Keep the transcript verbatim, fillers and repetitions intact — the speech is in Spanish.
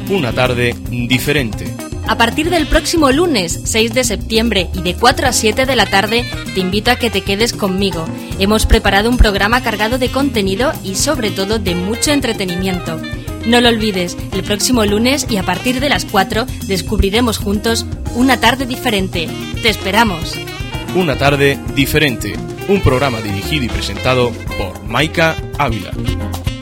Una tarde diferente. A partir del próximo lunes seis de septiembre y de cuatro a siete de la tarde te invito a que te quedes conmigo. Hemos preparado un programa cargado de contenido y sobre todo de mucho entretenimiento. No lo olvides, el próximo lunes y a partir de las cuatro descubriremos juntos Una tarde diferente. ¡Te esperamos! Una tarde diferente. Un programa dirigido y presentado por Maika Ávila.